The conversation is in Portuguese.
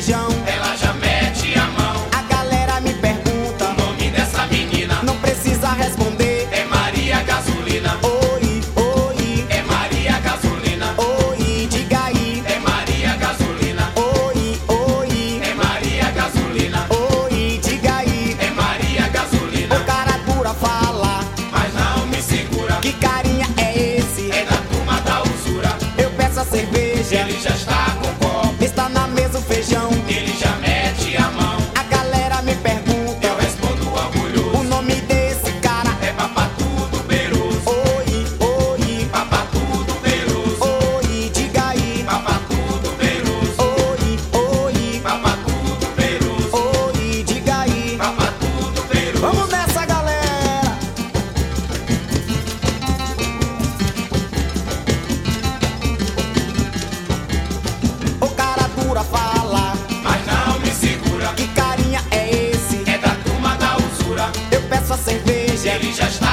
feijão. ela já mete a mão. A galera me pergunta O nome dessa menina não precisa responder. é Maria Gasolina. Oi, oi, É Maria Gasolina. oi, diga aí. É Maria Gasolina. Oi, oi, É Maria Gasolina. oi, diga aí. É Maria Gasolina. O cara dura fala, Mas não me segura. que carinha é esse? É da turma da usura. Eu peço a cerveja, Ele já está com copo. está na mesa o feijão. Ele já mete a mão. A galera me pergunta Eu respondo orgulhoso. o nome desse cara. É Papatu do Beiroso. Oi, oi, Papatu do Beiroso. oi, diga aí. Papatu do Beiroso. Oi, oi, Papatu do Beiroso. oi, diga aí. Papatu do Beiroso. Vamos nessa, galera! O cara dura fala, Mas não me segura. que carinha é esse? É da turma da usura. Eu peço a cerveja, Ele já está